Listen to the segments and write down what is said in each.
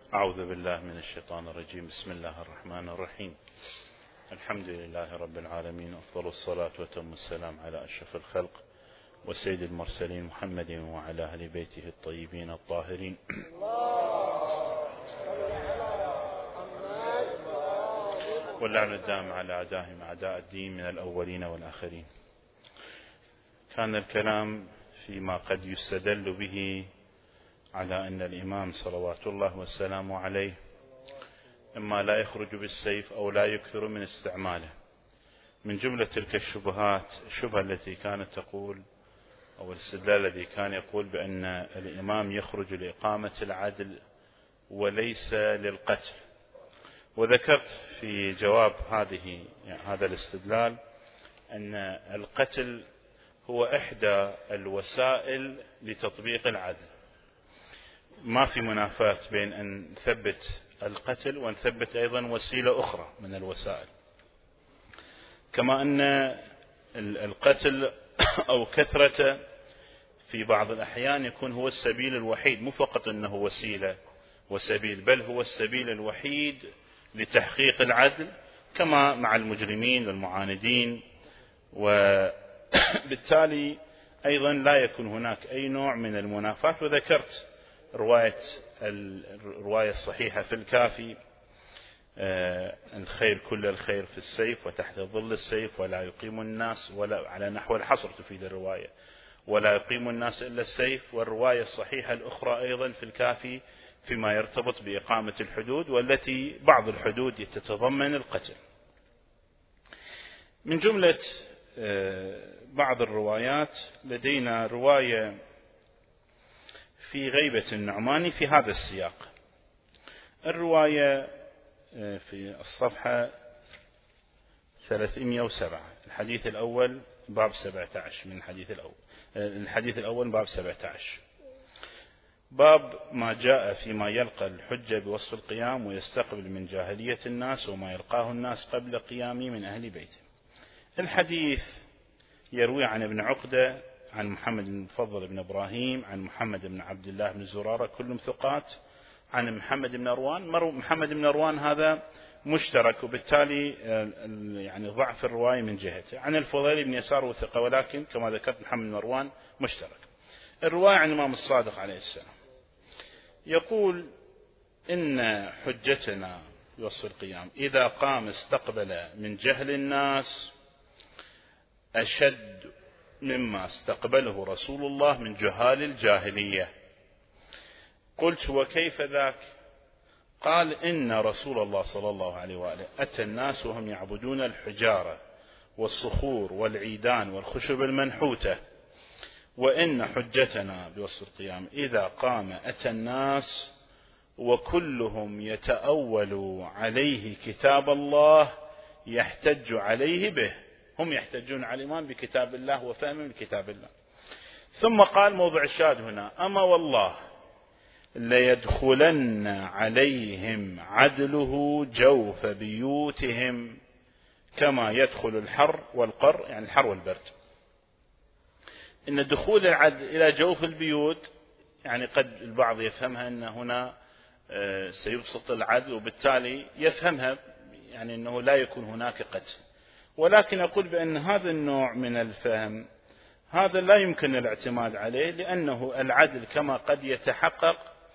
أعوذ بالله من الشيطان الرجيم. بسم الله الرحمن الرحيم. الحمد لله رب العالمين، أفضل الصلاة وتم السلام على أشرف الخلق وسيد المرسلين محمد وعلى أهل بيته الطيبين الطاهرين. واللعن الدائم على أعدائهم أعداء الدين من الأولين والآخرين. كان الكلام فيما قد يستدل به على أن الإمام صلوات الله والسلام عليه إما لا يخرج بالسيف أو لا يكثر من استعماله. من جملة تلك الشبهات الشبهة التي كانت تقول أو الاستدلال الذي كان يقول بأن الإمام يخرج لإقامة العدل وليس للقتل. وذكرت في جواب هذا الاستدلال أن القتل هو إحدى الوسائل لتطبيق العدل. ما في منافاة بين أن نثبت القتل ونثبت أيضا وسيلة أخرى من الوسائل، كما أن القتل أو كثرة في بعض الأحيان يكون هو السبيل الوحيد، مو فقط أنه وسيلة وسبيل، بل هو السبيل الوحيد لتحقيق العدل، كما مع المجرمين والمعاندين. وبالتالي أيضا لا يكون هناك أي نوع من المنافاة. وذكرت الرواية الصحيحة في الكافي: الخير كل الخير في السيف وتحت ظل السيف ولا يقيم الناس، ولا على نحو الحصر تفيد الرواية، ولا يقيم الناس إلا السيف. والرواية الصحيحة الأخرى أيضا في الكافي فيما يرتبط بإقامة الحدود، والتي بعض الحدود تتضمن القتل. من جملة بعض الروايات لدينا رواية في غيبة النعماني في هذا السياق. الرواية في الصفحة 307، الحديث الأول باب 17 من الحديث الأول باب 17، باب ما جاء فيما يلقى الحجة بوصف القيام ويستقبل من جاهلية الناس وما يلقاه الناس قبل قيامه من أهل بيته. الحديث يروي عن ابن عقدة عن محمد بن فضل بن إبراهيم عن محمد بن عبد الله بن زرارة، كلهم ثقات، عن محمد بن أروان. محمد بن أروان هذا مشترك، وبالتالي يعني ضعف الرواية من جهته. عن الفضيل بن يسار وثقة، ولكن كما ذكرت محمد بن أروان مشترك. الرواية عن الإمام الصادق عليه السلام يقول: إن حجتنا بوصف القيام إذا قام استقبل من جهل الناس أشد مما استقبله رسول الله من جهال الجاهلية. قلت: وكيف ذاك؟ قال: إن رسول الله صلى الله عليه وآله أتى الناس وهم يعبدون الحجارة والصخور والعيدان والخشب المنحوتة، وإن حجتنا بوصف القيام إذا قام أتى الناس وكلهم يتأول عليه كتاب الله يحتج عليه به. هم يحتجون على الإمام بكتاب الله وفهم بكتاب الله. ثم قال موضع الشاهد هنا: أما والله ليدخلن عليهم عدله جوف بيوتهم كما يدخل الحر والقر، يعني الحر والبرد. إن دخول العدل إلى جوف البيوت يعني قد البعض يفهمها أن هنا سيبسط العدل، وبالتالي يفهمها يعني أنه لا يكون هناك قتل. ولكن أقول بأن هذا النوع من الفهم هذا لا يمكن الاعتماد عليه، لأنه العدل كما قد يتحقق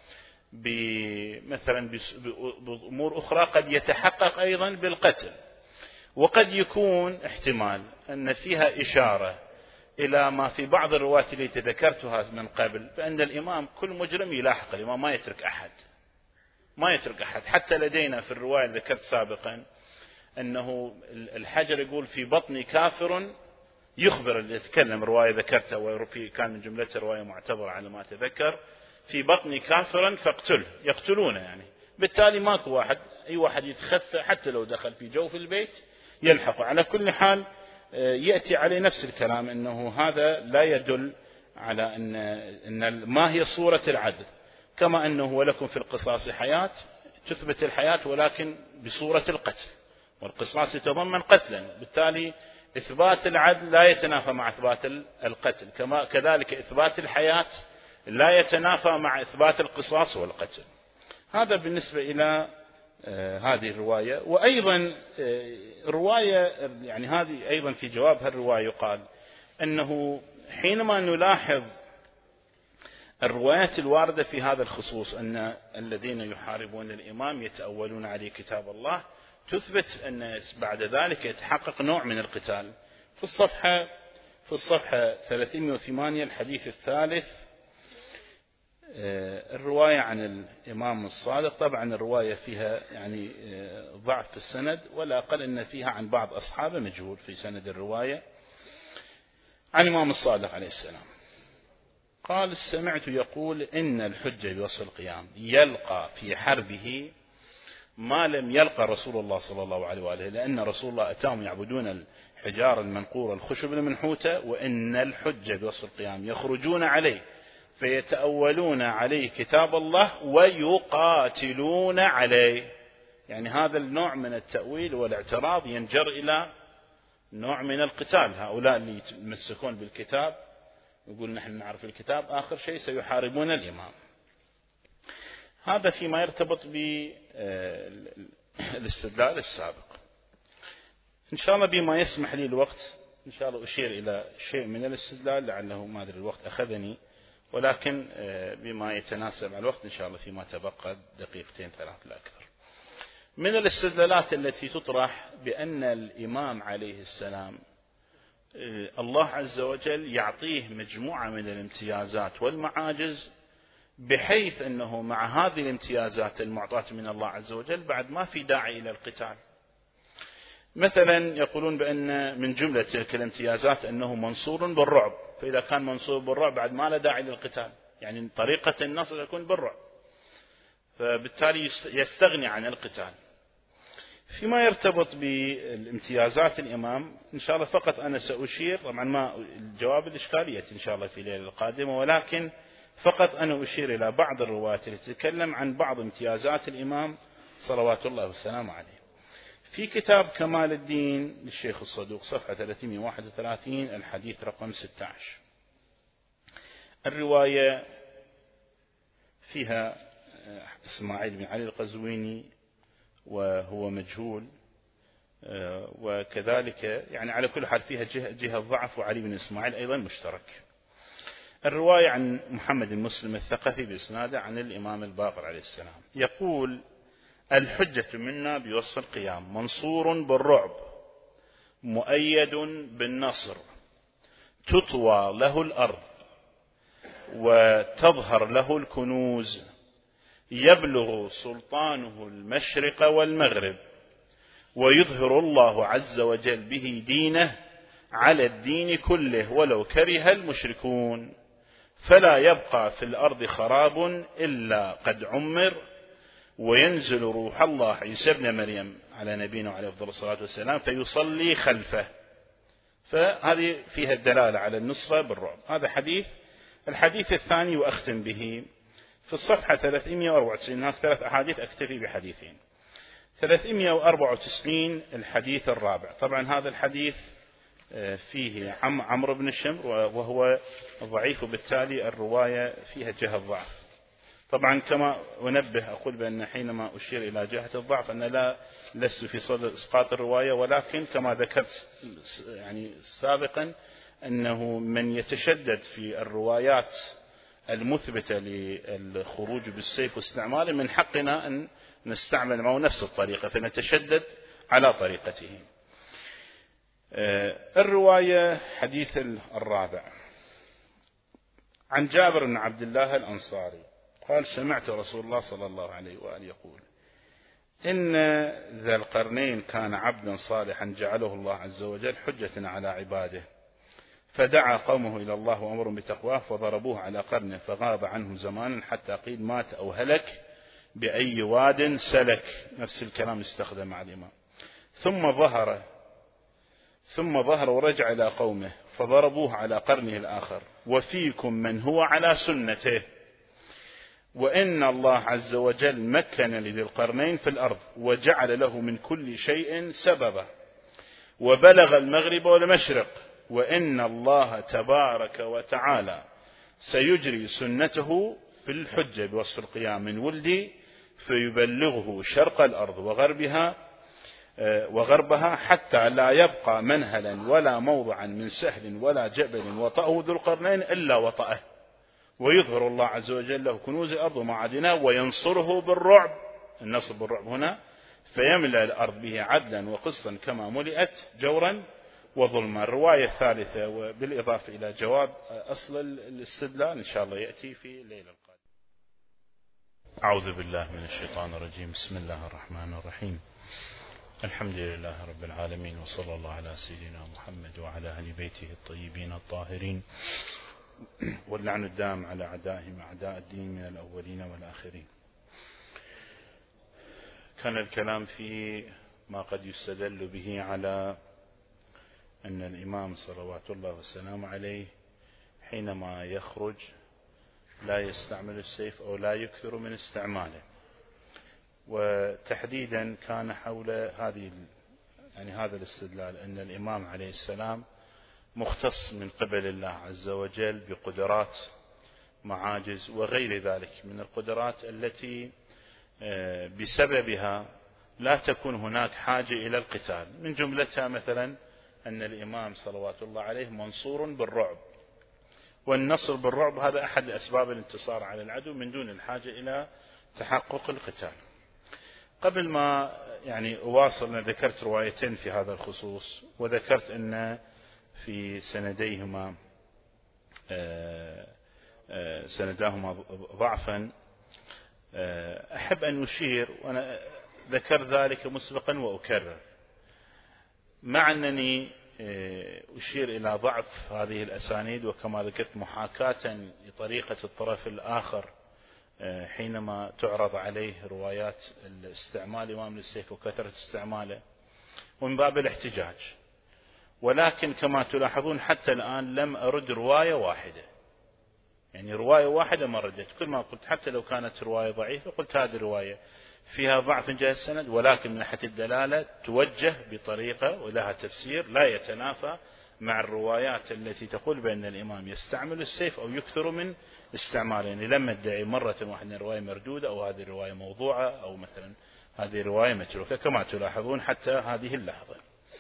مثلا بأمور أخرى قد يتحقق أيضا بالقتل. وقد يكون احتمال أن فيها إشارة إلى ما في بعض الروايات التي ذكرتها من قبل، بأن الإمام كل مجرم يلاحق الإمام، ما يترك أحد. حتى لدينا في الرواية ذكرت سابقا أنه الحجر يقول: في بطني كافر، يخبر اللي يتكلم، رواية ذكرتها وفي كان من جملتها رواية معتبرة على ما أتذكر: في بطني كافرا فاقتله، يقتلونه. يعني بالتالي ماكو أي واحد يتخفى حتى لو دخل في جوف البيت يلحقه. على كل حال يأتي عليه نفس الكلام، أنه هذا لا يدل على أن ما هي صورة العدل، كما أنه ولكم في القصاص حياة، تثبت الحياة ولكن بصورة القتل، والقصاص يتضمن قتلا. بالتالي إثبات العدل لا يتنافى مع إثبات القتل، كذلك إثبات الحياة لا يتنافى مع إثبات القصاص والقتل. هذا بالنسبة إلى هذه الرواية. وأيضا رواية يعني هذه أيضا في جواب هالرواية يقال أنه حينما نلاحظ الروايات الواردة في هذا الخصوص أن الذين يحاربون الإمام يتأولون عليه كتاب الله، تثبت أن بعد ذلك يتحقق نوع من القتال. في الصفحة 308 الحديث الثالث الرواية عن الإمام الصادق. طبعا الرواية فيها يعني ضعف في السند، ولا أقل أن فيها عن بعض أصحابه مجهول في سند الرواية. عن الإمام الصادق عليه السلام قال: سمعت يقول إن الحجة بوصف القيام يلقى في حربه ما لم يلقى رسول الله صلى الله عليه وآله، لأن رسول الله أتاهم يعبدون الحجار المنقورة الخشب المنحوتة، وإن الحجة بوصف القيام يخرجون عليه فيتأولون عليه كتاب الله ويقاتلون عليه. يعني هذا النوع من التأويل والاعتراض ينجر إلى نوع من القتال. هؤلاء اللي يتمسكون بالكتاب يقول نحن نعرف الكتاب، آخر شيء سيحاربون الإمام. هذا فيما يرتبط بالاستدلال السابق. إن شاء الله بما يسمح لي الوقت إن شاء الله أشير إلى شيء من الاستدلال، لعله ما أدري الوقت أخذني، ولكن بما يتناسب مع الوقت إن شاء الله فيما تبقى دقيقتين 3 لا أكثر. من الاستدلالات التي تطرح بأن الإمام عليه السلام الله عز وجل يعطيه مجموعة من الامتيازات والمعاجز، بحيث أنه مع هذه الامتيازات المعطاة من الله عز وجل بعد ما في داعي إلى القتال. مثلا يقولون بأن من جملة تلك الامتيازات أنه منصور بالرعب، فإذا كان منصور بالرعب بعد ما لا داعي للقتال، يعني طريقة النصر تكون بالرعب، فبالتالي يستغني عن القتال. فيما يرتبط بالامتيازات الإمام إن شاء الله فقط أنا سأشير، طبعا ما الجواب الإشكالية إن شاء الله في الليلة القادمة، ولكن فقط أنا أشير إلى بعض الروايات التي تتكلم عن بعض امتيازات الإمام صلوات الله والسلام عليه. في كتاب كمال الدين للشيخ الصدوق صفحة 331 الحديث رقم 16 الرواية فيها إسماعيل بن علي القزويني وهو مجهول، وكذلك يعني على كل حال فيها جهة ضعف، وعلي بن إسماعيل أيضا مشترك. الرواية عن محمد المسلم الثقفي بإسناده عن الإمام الباقر عليه السلام يقول: الحجة منا بوصف القيام منصور بالرعب مؤيد بالنصر، تطوى له الأرض وتظهر له الكنوز، يبلغ سلطانه المشرق والمغرب، ويظهر الله عز وجل به دينه على الدين كله ولو كره المشركون، فلا يبقى في الأرض خراب إلا قد عمر، وينزل روح الله عيسى بن مريم على نبينا عليه أفضل الصلاة والسلام فيصلي خلفه. فهذه فيها الدلالة على النصرة بالرعب. هذا حديث. الحديث الثاني وأختم به في الصفحة 394، هناك 3 أحاديث أكتفي بحديثين. 394 الحديث الرابع. طبعا هذا الحديث فيه عمرو بن الشمر وهو ضعيف، وبالتالي الرواية فيها جهة ضعف. طبعا كما أنبه أقول بأن حينما أشير إلى جهة الضعف أنا لست في صدد إسقاط الرواية، ولكن كما ذكرت يعني سابقا أنه من يتشدد في الروايات المثبتة للخروج بالسيف واستعماله من حقنا أن نستعمل معه نفس الطريقة، فنتشدد على طريقته. الرواية حديث الرابع عن جابر بن عبد الله الأنصاري قال: سمعت رسول الله صلى الله عليه وآله يقول: إن ذا القرنين كان عبدا صالحا جعله الله عز وجل حجة على عباده، فدعا قومه إلى الله وأمرهم بتقواه، فضربوه على قرنه فغاب عنه زمانا حتى قيل مات أو هلك بأي واد سلك. نفس الكلام استخدم مع الإمام. ثم ظهر ورجع إلى قومه فضربوه على قرنه الآخر، وفيكم من هو على سنته، وإن الله عز وجل مكن لذي القرنين في الأرض وجعل له من كل شيء سببا، وبلغ المغرب والمشرق، وإن الله تبارك وتعالى سيجري سنته في الحجة بوصف القيام من ولدي، فيبلغه شرق الأرض وغربها حتى لا يبقى منهلا ولا موضعا من سهل ولا جبل وطأه ذو القرنين إلا وطأه، ويظهر الله عز وجل له كنوز الأرض ومعادنها وينصره بالرعب، النصر بالرعب هنا، فيملأ الأرض به عدلا وقسطا كما ملئت جورا وظلما. الرواية الثالثة وبالإضافة إلى جواب أصل الاستدلال إن شاء الله يأتي في الليلة القادمة. أعوذ بالله من الشيطان الرجيم. بسم الله الرحمن الرحيم. الحمد لله رب العالمين، وصلى الله على سيدنا محمد وعلى أهل بيته الطيبين الطاهرين، واللعن الدام على أعدائهم أعداء الدين من الأولين والآخرين. كان الكلام في ما قد يستدل به على أن الإمام صلوات الله وسلامه عليه حينما يخرج لا يستعمل السيف أو لا يكثر من استعماله، وتحديدا كان حول هذا الاستدلال أن الإمام عليه السلام مختص من قبل الله عز وجل بقدرات، معاجز وغير ذلك من القدرات التي بسببها لا تكون هناك حاجة إلى القتال. من جملتها مثلا أن الإمام صلوات الله عليه منصور بالرعب، والنصر بالرعب هذا أحد أسباب الانتصار على العدو من دون الحاجة إلى تحقق القتال. قبل ما أواصل، ذكرت روايتين في هذا الخصوص، وذكرت أن في سنداهما ضعفا. أحب أن أشير، وأنا ذكر ذلك مسبقا وأكرر، مع أنني أشير إلى ضعف هذه الأسانيد، وكما ذكرت محاكاة لطريقة الطرف الآخر حينما تعرض عليه روايات الاستعمال إمام للسيف وكثرة استعماله، ومن باب الاحتجاج. ولكن كما تلاحظون حتى الآن لم أرد رواية واحدة، رواية واحدة ما ردت. كل ما قلت حتى لو كانت رواية ضعيفة قلت هذه الرواية فيها ضعف جهة السند، ولكن من ناحية الدلالة توجه بطريقة ولها تفسير لا يتنافى مع الروايات التي تقول بأن الإمام يستعمل السيف أو يكثر من استعماله. لم ادعي مرة واحدة رواية مردودة أو هذه الرواية موضوعة أو مثلا هذه الرواية متروكة، كما تلاحظون حتى هذه اللحظة.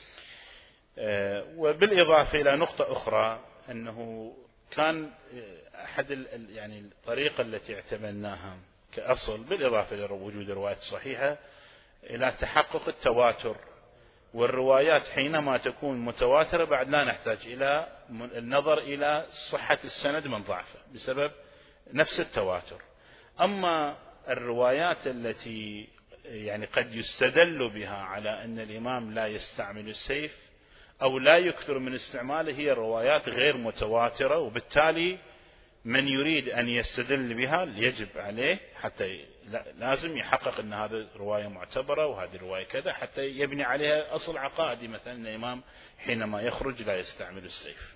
وبالإضافة إلى نقطة أخرى، أنه كان أحد الطريقة التي اعتمدناها كأصل، بالإضافة إلى وجود روايات صحيحة، إلى تحقق التواتر. والروايات حينما تكون متواترة بعد لا نحتاج إلى النظر إلى صحة السند من ضعفه بسبب نفس التواتر. أما الروايات التي قد يستدل بها على أن الإمام لا يستعمل السيف أو لا يكثر من استعماله هي روايات غير متواترة، وبالتالي من يريد أن يستدل بها يجب عليه حتى لازم يحقق أن هذه رواية معتبرة وهذه رواية كذا، حتى يبني عليها أصل عقائدي، مثلا أن الإمام حينما يخرج لا يستعمل السيف.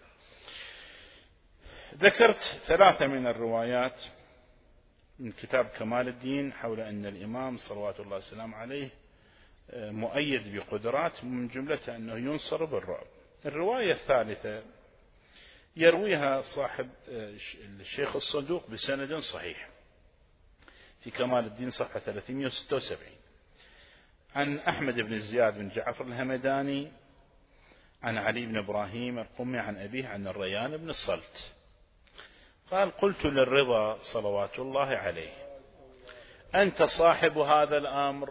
ذكرت 3 من الروايات من كتاب كمال الدين حول أن الإمام صلوات الله وسلامه عليه مؤيد بقدرات، من جملتها أنه ينصر بالرعب. الرواية الثالثة يرويها صاحب الشيخ الصدوق بسند صحيح في كمال الدين صفحة 376 عن أحمد بن زياد بن جعفر الهمداني عن علي بن إبراهيم القمي عن أبيه عن الريان بن الصلت قال: قلت للرضا صلوات الله عليه: أنت صاحب هذا الأمر؟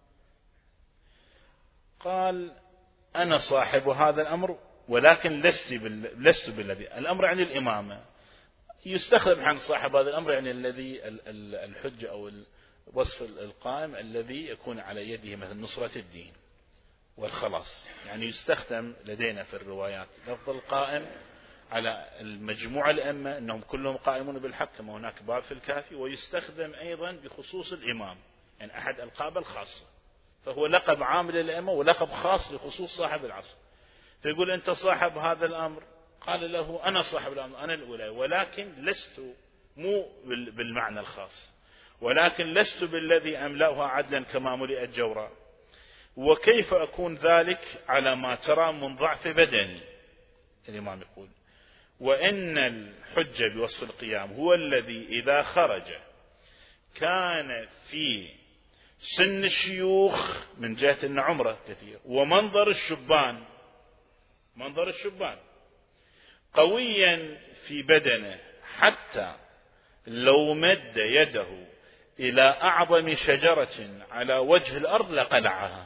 قال: أنا صاحب هذا الأمر، ولكن لست بالذي. الأمر عن الإمامة، يستخدم عن صاحب هذا الأمر الذي الحجة أو الوصف القائم الذي يكون على يده مثل نصرة الدين والخلاص. يستخدم لدينا في الروايات لفظ القائم على المجموعة الأئمة أنهم كلهم قائمون بالحق كما هناك باب في الكافي، ويستخدم أيضا بخصوص الإمام، أحد ألقاب الخاصة، فهو لقب عام للأئمة ولقب خاص لخصوص صاحب العصر. فيقول: أنت صاحب هذا الأمر؟ قال له: أنا صاحب الأمر، أنا الأولى، ولكن لست مو بالمعنى الخاص، ولكن لست بالذي أملأها عدلا كما ملئت جورا. وكيف أكون ذلك على ما ترى من ضعف بدني؟ الإمام يقول: وإن الحجة بوصف القيام هو الذي إذا خرج كان في سن الشيوخ من جهة أن عمره كثير، ومنظر الشبان، منظر الشبان قويا في بدنه، حتى لو مد يده إلى أعظم شجرة على وجه الأرض لقلعها.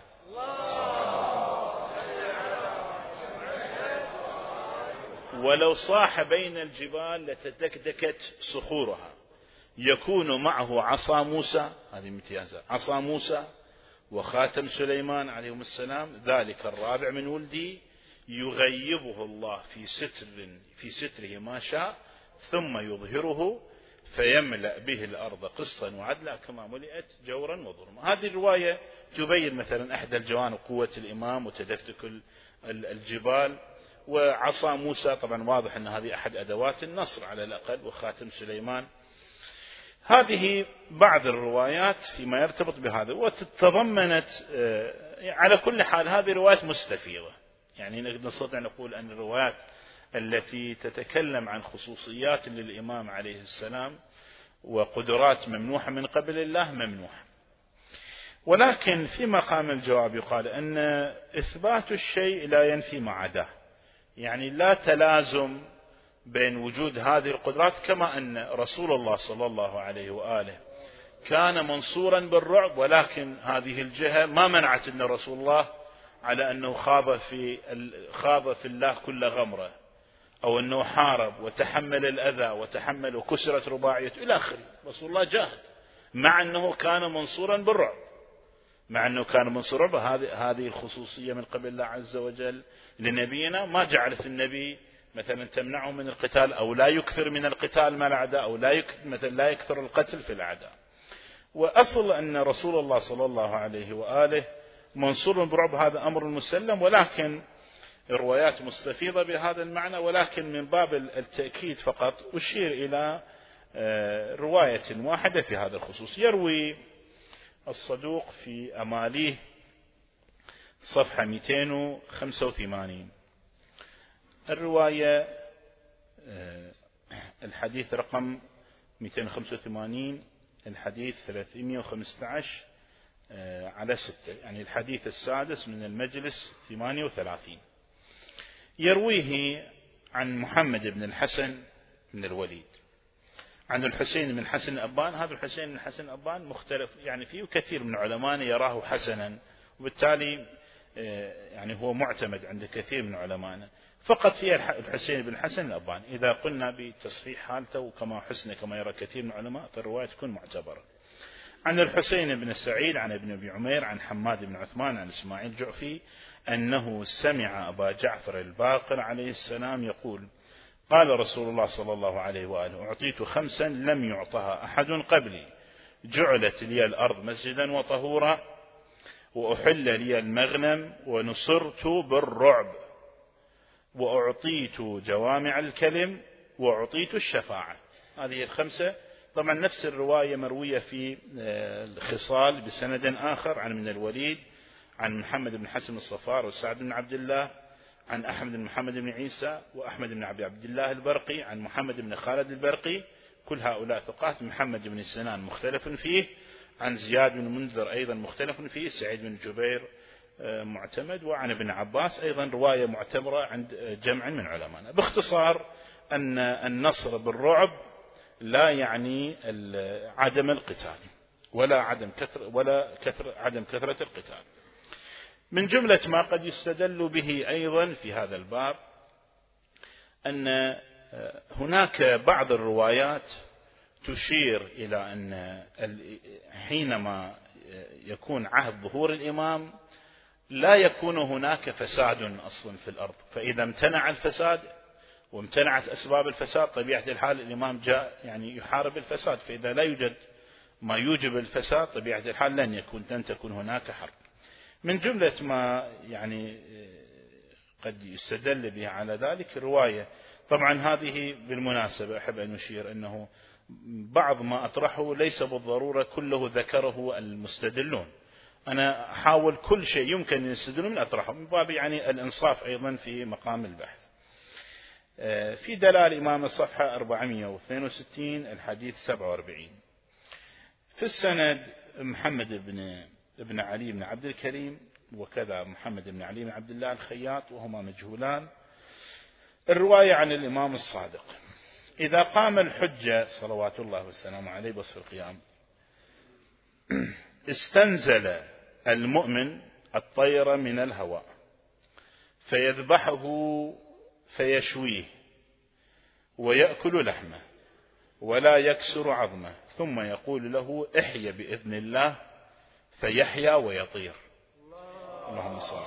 ولو صاح بين الجبال لتدكدكت صخورها. يكون معه عصا موسى، هذه امتيازات، عصا موسى وخاتم سليمان عليهم السلام، ذلك الرابع من ولدي، يغيبه الله في ستره ما شاء، ثم يظهره فيملأ به الأرض قسطا وعدلا كما ملئت جورا وظلما. هذه الرواية تبين مثلا أحد الجوانب قوة الإمام وتدكدك الجبال. وعصا موسى طبعا واضح أن هذه أحد أدوات النصر على الأقل، وخاتم سليمان. هذه بعض الروايات فيما يرتبط بهذا، وتتضمنت على كل حال هذه روايات مستفيضة. يعني نستطيع نقول أن الروايات التي تتكلم عن خصوصيات للإمام عليه السلام وقدرات ممنوحة من قبل الله ممنوحة. ولكن في مقام الجواب يقال أن إثبات الشيء لا ينفي ما عداه، يعني لا تلازم بين وجود هذه القدرات، كما أن رسول الله صلى الله عليه وآله كان منصورا بالرعب، ولكن هذه الجهة ما منعت أن رسول الله على أنه خاض في الله كل غمرة، أو أنه حارب وتحمل الأذى وتحمل وكسرت رباعيته إلى آخره. رسول الله جاهد مع أنه كان منصورا بالرعب، مع أنه كان منصورا هذه الخصوصية من قبل الله عز وجل لنبينا ما جعلت النبي مثلا تمنعه من القتال، أو لا يكثر من القتال مع الأعداء، أو لا يكثر القتل في الأعداء. وأصل أن رسول الله صلى الله عليه وآله منصور بالرعب هذا أمر مسلم، ولكن الروايات مستفيضة بهذا المعنى. ولكن من باب التأكيد فقط أشير إلى رواية واحدة في هذا الخصوص. يروي الصدوق في أماليه صفحة 285 الرواية الحديث رقم 285 الحديث 315 على 6، يعني الحديث السادس من المجلس 38. يرويه عن محمد بن الحسن بن الوليد عن الحسين بن الحسن الأبان. هذا الحسين بن الحسن الأبان مختلف يعني فيه، كثير من علماء يراه حسنا، وبالتالي يعني هو معتمد عند كثير من علمائنا. فقط فيها الحسين بن الحسن الأبان، إذا قلنا بتصحيح حالته كما يرى كثير من العلماء فالرواية تكون معتبرة. عن الحسين بن سعيد عن ابن أبي عمير عن حماد بن عثمان عن إسماعيل الجعفي أنه سمع أبا جعفر الباقر عليه السلام يقول: قال رسول الله صلى الله عليه وآله: أعطيت 5 لم يعطها أحد قبلي، جعلت لي الأرض مسجدا وطهورا، وأحل لي المغنم، ونصرت بالرعب، وأعطيت جوامع الكلم، وأعطيت الشفاعة. هذه 5. طبعا نفس الرواية مروية في الخصال بسند آخر عن من الوليد عن محمد بن حسن الصفار وسعد بن عبد الله عن أحمد بن محمد بن عيسى وأحمد بن عبد الله البرقي عن محمد بن خالد البرقي، كل هؤلاء ثقات. محمد بن سنان مختلف فيه، عن زياد بن منذر أيضا مختلف فيه، سعيد بن جبير معتمد، وعن ابن عباس أيضا رواية معتبرة عند جمع من علمائنا. باختصار أن النصر بالرعب لا يعني عدم القتال ولا عدم كثرة القتال. من جملة ما قد يستدل به أيضا في هذا الباب أن هناك بعض الروايات تشير إلى أن حينما يكون عهد ظهور الإمام لا يكون هناك فساد أصلا في الأرض، فإذا امتنع الفساد وامتنعت أسباب الفساد طبيعة الحال الإمام جاء يعني يحارب الفساد، فإذا لا يوجد ما يوجب الفساد طبيعة الحال لن تكون هناك حرب. من جملة ما يعني قد يستدل به على ذلك رواية، طبعا هذه بالمناسبة أحب أن أشير أنه بعض ما أطرحه ليس بالضرورة كله ذكره المستدلون، أنا أحاول كل شيء يمكن أن يستدلون من أطرحه من باب يعني الإنصاف أيضا في مقام البحث. في دلال إمام الصفحة 462 الحديث 47 في السند محمد بن علي بن عبد الكريم، وكذا محمد بن علي بن عبد الله الخياط، وهما مجهولان. الرواية عن الإمام الصادق: إذا قام الحجة صلوات الله والسلام عليه بوصف القيام، استنزل المؤمن الطير من الهواء فيذبحه فيشويه ويأكل لحمه ولا يكسر عظمه، ثم يقول له: احيا بإذن الله، فيحيا ويطير. اللهم صل.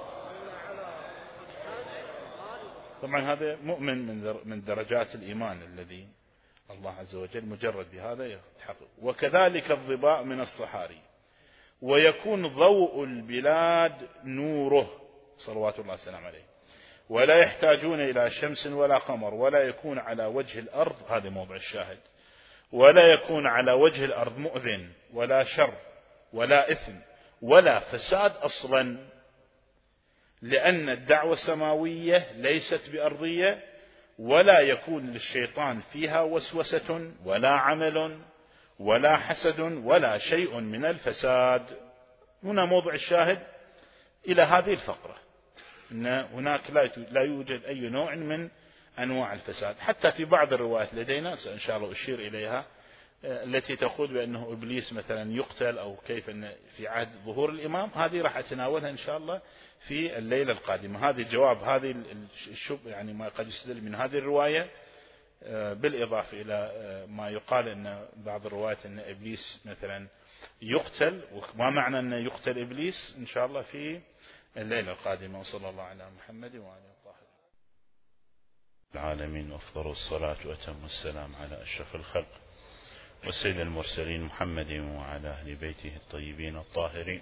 طبعا هذا مؤمن من درجات الإيمان الذي الله عز وجل مجرد بهذا يتحقق. وكذلك الظباء من الصحاري، ويكون ضوء البلاد نوره صلوات الله والسلام عليه، ولا يحتاجون إلى شمس ولا قمر، ولا يكون على وجه الأرض، هذا موضع الشاهد، ولا يكون على وجه الأرض مؤذن ولا شر ولا إثم ولا فساد أصلا، لأن الدعوة السماوية ليست بأرضية، ولا يكون للشيطان فيها وسوسة ولا عمل ولا حسد ولا شيء من الفساد. هنا موضع الشاهد إلى هذه الفقرة، أن هناك لا يوجد أي نوع من أنواع الفساد. حتى في بعض الروايات لدينا إن شاء الله أشير إليها، التي تقول بأنه إبليس مثلا يقتل، أو كيف أن في عهد ظهور الإمام، هذه راح أتناولها إن شاء الله في الليلة القادمة. هذه جواب هذه يعني ما قد يستدل من هذه الرواية، بالإضافة إلى ما يقال أن بعض الروايات أن إبليس مثلا يقتل، وما معنى أن يقتل إبليس إن شاء الله في الليلة القادمة. وصلى الله على محمد وعلى الطاهرين العالمين، أفضل الصلاة وأتم السلام على أشرف الخلق وسيد المرسلين محمد وعلى أهل بيته الطيبين الطاهرين،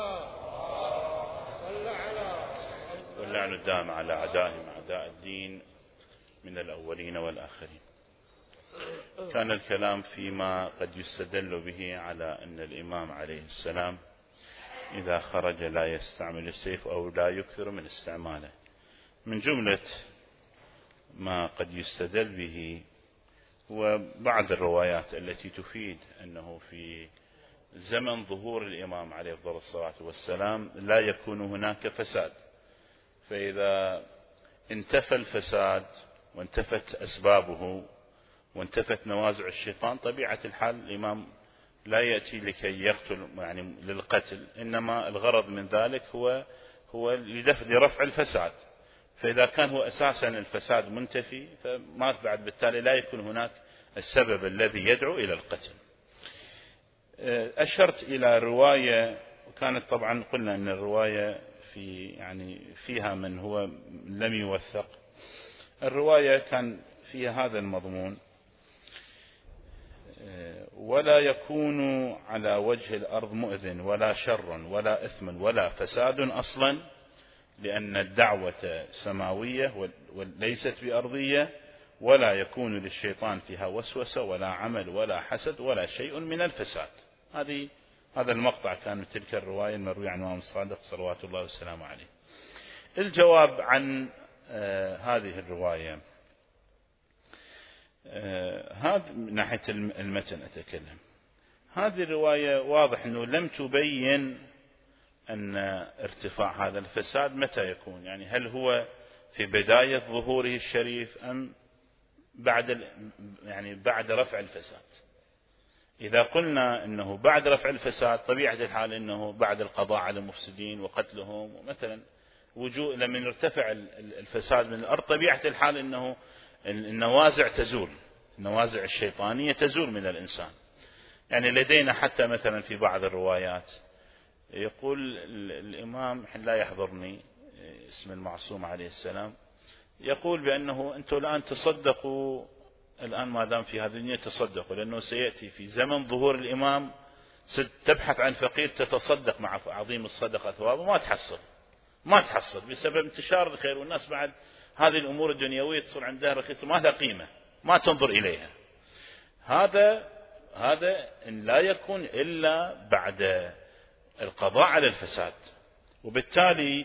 واللعن الدائم على أعدائهم أعداء الدين من الأولين والآخرين. كان الكلام فيما قد يستدل به على أن الإمام عليه السلام إذا خرج لا يستعمل السيف أو لا يكثر من استعماله. من جملة ما قد يستدل به وبعض الروايات التي تفيد أنه في زمن ظهور الإمام عليه أفضل الصلاة والسلام لا يكون هناك فساد، فإذا انتفى الفساد وانتفت أسبابه وانتفت نوازع الشيطان، طبيعة الحال الإمام لا يأتي لكي يقتل يعني للقتل، إنما الغرض من ذلك هو لرفع الفساد. فإذا كان هو أساسا الفساد منتفي، فما بعد بالتالي لا يكون هناك السبب الذي يدعو إلى القتل. أشرت إلى رواية، وكانت طبعا قلنا أن الرواية فيها من هو لم يوثق. الرواية كان فيها هذا المضمون: ولا يكون على وجه الأرض مؤذن ولا شر ولا إثم ولا فساد أصلا، لأن الدعوة سماوية وليست بأرضية، ولا يكون للشيطان فيها وسوسة ولا عمل ولا حسد ولا شيء من الفساد. هذا المقطع كان من تلك الرواية المروية عن الإمام الصادق صلوات الله والسلام عليه. الجواب عن هذه الرواية، هذا من ناحية المتن أتكلم. هذه الرواية واضح أنه لم تبين أن ارتفاع هذا الفساد متى يكون، يعني هل هو في بداية ظهوره الشريف أم بعد رفع الفساد. إذا قلنا أنه بعد رفع الفساد، طبيعة الحال أنه بعد القضاء على المفسدين وقتلهم، مثلا لما يرتفع الفساد من الأرض، طبيعة الحال أنه النوازع تزول، النوازع الشيطانية تزول من الإنسان. يعني لدينا حتى مثلا في بعض الروايات يقول الإمام، لا يحضرني اسم المعصوم عليه السلام، يقول بأنه أنتم الآن تصدقوا، الآن ما دام في هذه الدنيا تصدقوا، لأنه سيأتي في زمن ظهور الإمام تبحث عن فقير تتصدق مع عظيم الصدقة ثوابه، ما تحصل بسبب انتشار الخير، والناس بعد هذه الأمور الدنيوية تصير عندها رخيصة، ما لها قيمة، ما تنظر إليها. هذا إن لا يكون إلا بعد القضاء على الفساد، وبالتالي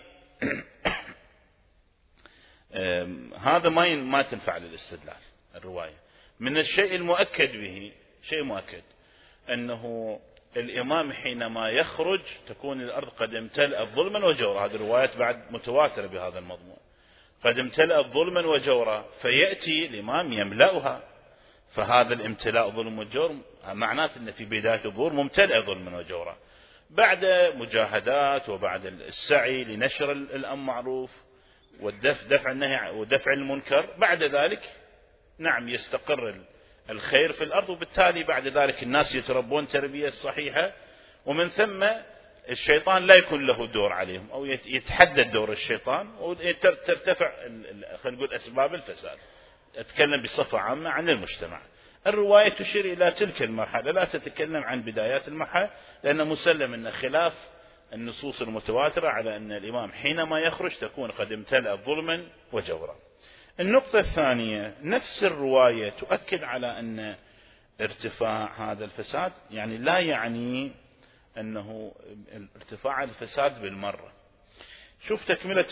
هذا ما تنفع للاستدلال الرواية. من الشيء المؤكد به، شيء مؤكد أنه الإمام حينما يخرج تكون الأرض قد امتلأت ظلما وجورا. هذه الروايات بعد متواترة بهذا المضمون. قد امتلأت ظلما وجورا، فيأتي الإمام يملأها. فهذا الامتلاء ظلم والجور معناته أن في بداية الظهور ممتلئ ظلما وجورا. بعد مجاهدات وبعد السعي لنشر الأمر معروف ودفع النهي ودفع المنكر، بعد ذلك نعم يستقر الخير في الأرض، وبالتالي بعد ذلك الناس يتربون تربية صحيحة، ومن ثم الشيطان لا يكون له دور عليهم أو يتحدد دور الشيطان وترتفع خلينا نقول أسباب الفساد. أتكلم بصفة عامة عن المجتمع. الرواية تشير إلى تلك المرحلة، لا تتكلم عن بدايات المرحلة، لأن مسلم أن خلاف النصوص المتواترة على أن الإمام حينما يخرج تكون قد امتلأ ظلما وجورا. النقطة الثانية، نفس الرواية تؤكد على أن ارتفاع هذا الفساد يعني لا يعني أنه ارتفاع الفساد بالمرة. شوف تكملة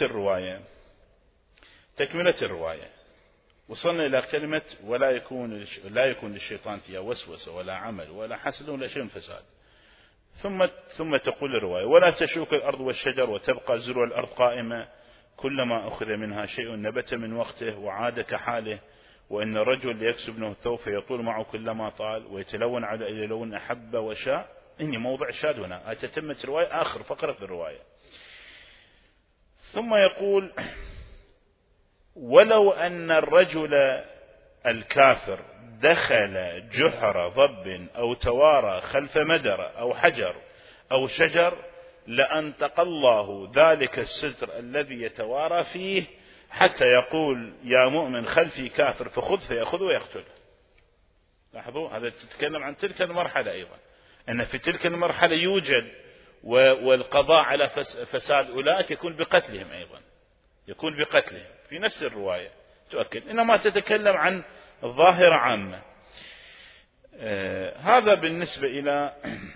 الرواية وصلنا إلى كلمة لا يكون للشيطان فيها وسوسة ولا عمل ولا حسد ولا شيء فساد. ثم تقول الرواية: ولا تشوك الأرض والشجر وتبقى زروع الأرض قائمة، كلما أخذ منها شيء نبت من وقته وعاد كحاله، وإن الرجل ليكسب له الثوب فيطول معه كلما طال ويتلون على أي لون أحب وشاء. إني موضع شاد هنا. تتمت الرواية آخر فقرة في الرواية. ثم يقول: ولو أن الرجل الكافر دخل جحر ضب أو توارى خلف مدر أو حجر أو شجر لأنتقى الله ذلك الستر الذي يتوارى فيه حتى يقول: يا مؤمن خلفي كافر فخذ، فيأخذ ويقتل. لاحظوا، هذا تتكلم عن تلك المرحلة أيضا، أن في تلك المرحلة يوجد والقضاء على فساد أولئك يكون بقتلهم أيضا، يكون بقتلهم في نفس الرواية تؤكد، إنما تتكلم عن ظاهرة عامة. هذا بالنسبة إلى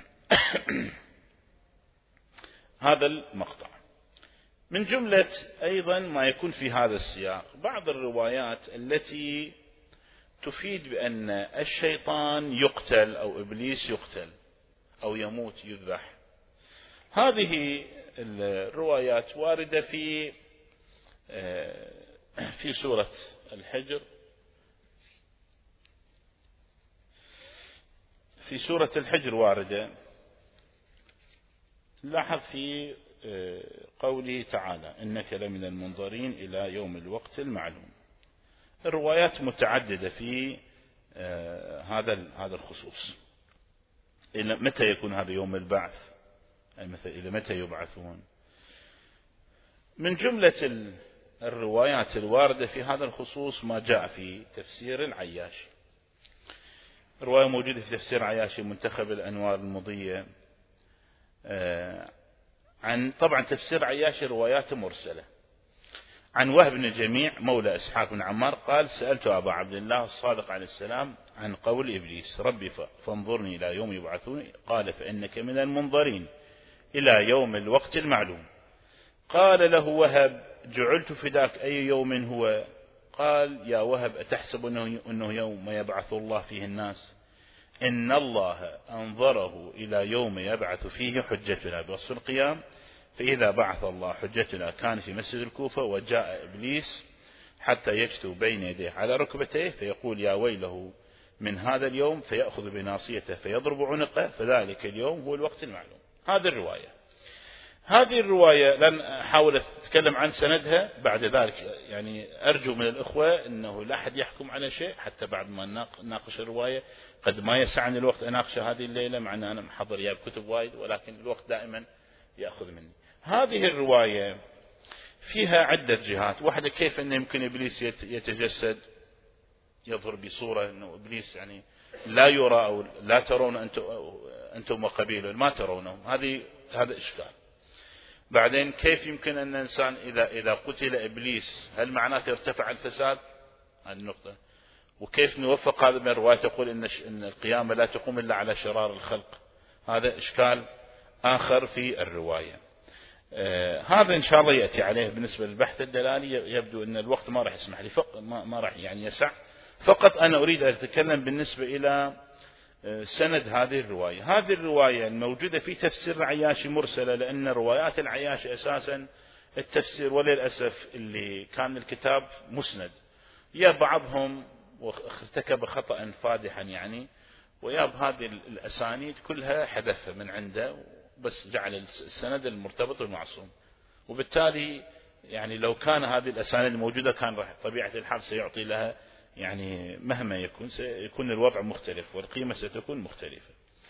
هذا المقطع. من جملة أيضا ما يكون في هذا السياق بعض الروايات التي تفيد بأن الشيطان يقتل أو إبليس يقتل أو يموت يذبح. هذه الروايات واردة في سورة الحجر. في سورة الحجر واردة. لاحظ في قوله تعالى: إنك لمن المنظرين إلى يوم الوقت المعلوم. الروايات متعددة في هذا الخصوص. إلى متى يكون هذا يوم البعث، أي إلى متى يبعثون. من جملة الروايات الواردة في هذا الخصوص ما جاء في تفسير العياشي. رواية موجودة في تفسير عياشي منتخب الأنوار المضية. عن طبعا تفسير عياشي روايات مرسلة. عن وهب بن جميع مولى إسحاق بن عمار قال: سألت أبا عبد الله الصادق عليه السلام عن قول إبليس: ربي فانظرني إلى يوم يبعثون. قال: فإنك من المنظرين إلى يوم الوقت المعلوم. قال له وهب: جعلت فداك أي يوم هو؟ قال: يا وهب، أتحسب أنه يوم يبعث الله فيه الناس؟ إن الله أنظره إلى يوم يبعث فيه حجتنا بوصف القيام، فإذا بعث الله حجتنا كان في مسجد الكوفة، وجاء إبليس حتى يجثو بين يديه على ركبتيه فيقول: يا ويله من هذا اليوم، فيأخذ بناصيته فيضرب عنقه، فذلك اليوم هو الوقت المعلوم. هذه الرواية لن أحاول أتكلم عن سندها بعد ذلك، يعني أرجو من الأخوة أنه لا أحد يحكم على شيء حتى بعد ما نناقش الرواية. قد ما يسعني الوقت أناقش هذه الليلة، مع أن أنا محضر يا بكتب وايد، ولكن الوقت دائما يأخذ مني. هذه الرواية فيها عدة جهات. واحدة، كيف أنه يمكن إبليس يتجسد، يظهر بصورة أنه إبليس يعني لا يرى أو لا ترون أنتم وقبيله ما ترونه، هذا إشكال. بعدين كيف يمكن أن الإنسان إذا قتل إبليس هل معناته ارتفع الفساد؟ هذه النقطة. وكيف نوفق هذا من الرواية تقول إن القيامة لا تقوم إلا على شرار الخلق؟ هذا إشكال آخر في الرواية. هذا إن شاء الله يأتي عليه بالنسبة للبحث الدلالي. يبدو أن الوقت ما راح يسمح لي، ما راح يعني يسع. فقط أنا أريد أن أتكلم بالنسبة إلى سند هذه الرواية. هذه الرواية الموجودة في تفسير العياشي مرسلة، لأن روايات العياشي أساسا التفسير وللأسف اللي كان الكتاب مسند، يا بعضهم ارتكب خطأ فادحا يعني، ويا بهذه الأسانيد كلها حدثها من عنده، بس جعل السند المرتبط بالمعصوم. وبالتالي يعني لو كان هذه الأسانيد الموجودة كان راح طبيعة الحال سيعطي لها يعني مهما يكون سيكون الوضع مختلف والقيمة ستكون مختلفة.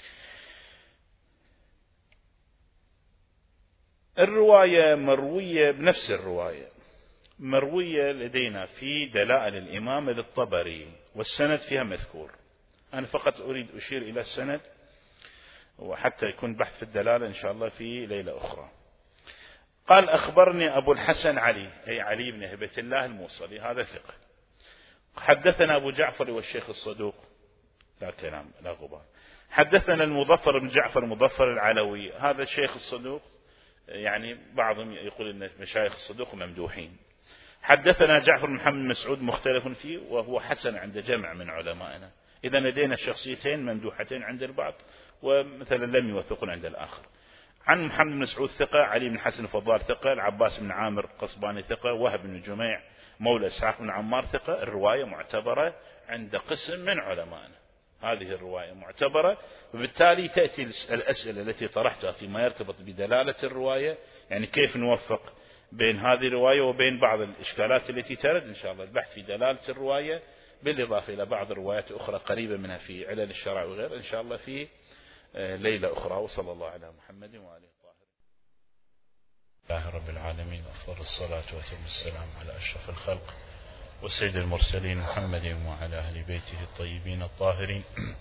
الرواية مروية بنفس الرواية مروية لدينا في دلائل الإمام للطبري، والسند فيها مذكور. أنا فقط أريد أشير إلى السند، وحتى يكون بحث في الدلالة إن شاء الله في ليلة أخرى. قال: أخبرني أبو الحسن علي، أي علي بن هبة الله الموصلي، هذا ثقة. حدثنا أبو جعفر والشيخ الصدوق، لا كلام لا غبار. حدثنا المظفر بن جعفر المظفر العلوي، هذا الشيخ الصدوق، يعني بعضهم يقول أن مشايخ الصدوق ممدوحين. حدثنا جعفر بن محمد مسعود مختلف فيه، وهو حسن عند جمع من علمائنا. إذا لدينا شخصيتين ممدوحتين عند البعض، ومثلا لم يوثقون عند الآخر. عن محمد بن مسعود ثقة، علي بن حسن الفضال ثقة، العباس بن عامر قصباني ثقة، وهب بن جميع مولى إسحاق بن عمار ثقة. الرواية معتبرة عند قسم من علمائنا، هذه الرواية معتبرة، وبالتالي تأتي الأسئلة التي طرحتها فيما يرتبط بدلالة الرواية، يعني كيف نوفق بين هذه الرواية وبين بعض الإشكالات التي ترد. إن شاء الله البحث في دلالة الرواية بالإضافة إلى بعض الروايات أخرى قريبة منها في علل الشرع وغير، إن شاء الله في ليلة أخرى. وصلى الله على محمد وآله الطاهرين. الله رب العالمين، أفضل الصلاة والسلام على أشرف الخلق وسيد المرسلين محمد وعلى أهل بيته الطيبين الطاهرين،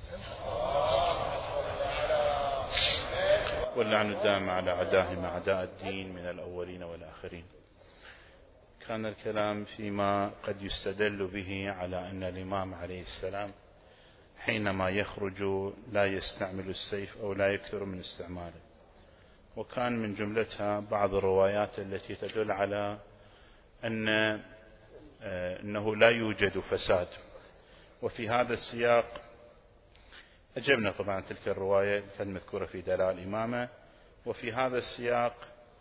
واللعن الدائم على أعدائهم أعداء الدين من الأولين والآخرين. كان الكلام فيما قد يستدل به على أن الإمام عليه السلام حينما يخرج لا يستعمل السيف أو لا يكثر من استعماله، وكان من جملتها بعض الروايات التي تدل على أنه لا يوجد فساد. وفي هذا السياق أجبنا طبعا تلك الرواية المذكورة في دلائل الإمامة، وفي هذا السياق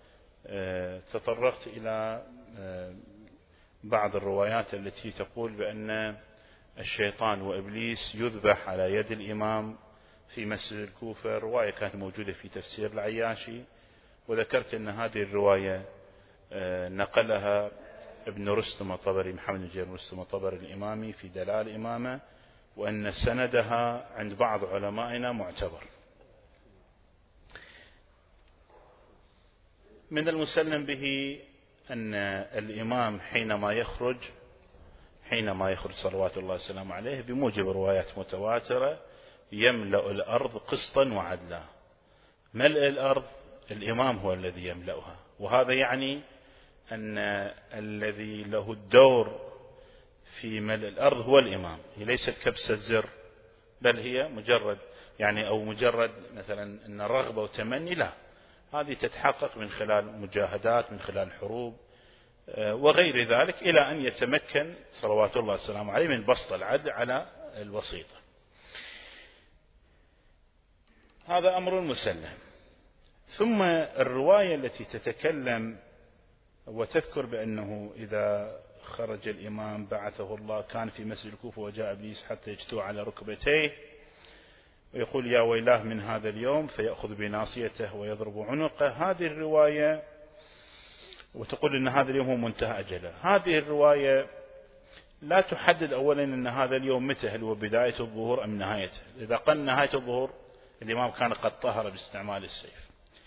تطرقت إلى بعض الروايات التي تقول بأن الشيطان وإبليس يذبح على يد الإمام في مسجد الكوفة. رواية كانت موجودة في تفسير العياشي، وذكرت أن هذه الرواية نقلها ابن رستم الطبري، محمد بن جرير رستم الطبري الإمامي في دلائل الإمامة، وأن سندها عند بعض علمائنا معتبر. من المسلم به أن الإمام حينما يخرج صلوات الله وسلامه عليه بموجب روايات متواترة يملأ الأرض قسطا وعدلا. ملء الأرض الإمام هو الذي يملأها، وهذا يعني أن الذي له الدور في ملء الأرض هو الإمام. هي ليست كبسة زر، بل هي مجرد مجرد مثلا أن الرغبة وتمني، لا، هذه تتحقق من خلال مجاهدات، من خلال حروب وغير ذلك، إلى أن يتمكن صلوات الله وسلامه عليه من بسط العدل على الوسيطة. هذا أمر مسلم. ثم الرواية التي تتكلم وتذكر بأنه إذا خرج الإمام بعثه الله، كان في مسجد الكوفة وجاء إبليس حتى يجتوى على ركبتيه ويقول يا ويلاه من هذا اليوم، فيأخذ بناصيته ويضرب عنقه. هذه الرواية وتقول أن هذا اليوم هو منتهى أجله. هذه الرواية لا تحدد أولا أن هذا اليوم متى، هل هو بداية الظهور أم نهايته. إذا قال نهاية الظهور الإمام كان قد طهر باستعمال السيف.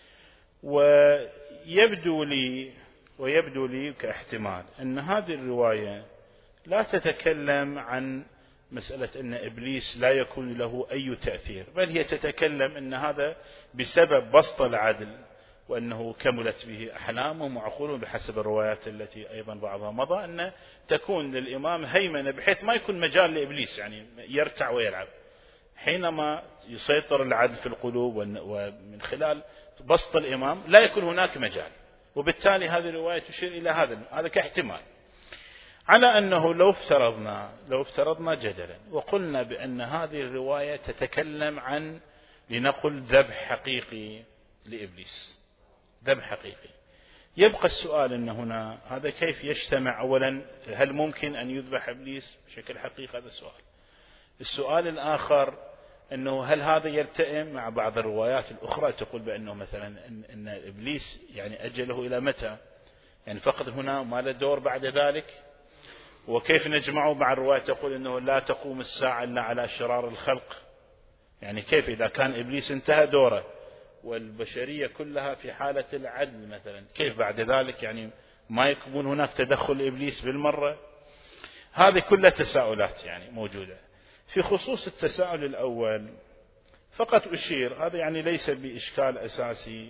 ويبدو لي كاحتمال أن هذه الرواية لا تتكلم عن مسألة أن إبليس لا يكون له أي تأثير، بل هي تتكلم أن هذا بسبب بسط العدل، وأنه كملت به أحلامهم وعقولهم بحسب الروايات التي أيضا بعضها مضى، أن تكون للإمام هيمنة بحيث ما يكون مجال لإبليس يعني يرتع ويلعب. حينما يسيطر العدل في القلوب ومن خلال بسط الإمام لا يكون هناك مجال، وبالتالي هذه الرواية تشير إلى هذا كاحتمال. على أنه لو افترضنا جدلا وقلنا بأن هذه الرواية تتكلم عن لنقل ذبح حقيقي لإبليس، ذبح حقيقي، يبقى السؤال أن هنا هذا كيف يجتمع؟ أولا هل ممكن أن يذبح إبليس بشكل حقيقي؟ هذا السؤال. السؤال الآخر أنه هل هذا يلتئم مع بعض الروايات الأخرى تقول بأنه مثلا أن إبليس يعني أجله إلى متى، يعني فقط هنا ما له دور بعد ذلك؟ وكيف نجمعه مع الرواية تقول أنه لا تقوم الساعة إلا على شرار الخلق؟ يعني كيف إذا كان إبليس انتهى دوره والبشرية كلها في حالة العدل مثلا، كيف بعد ذلك يعني ما يكون هناك تدخل إبليس بالمرة؟ هذه كلها تساؤلات يعني موجودة. في خصوص التساؤل الأول فقط أشير، هذا يعني ليس بإشكال أساسي.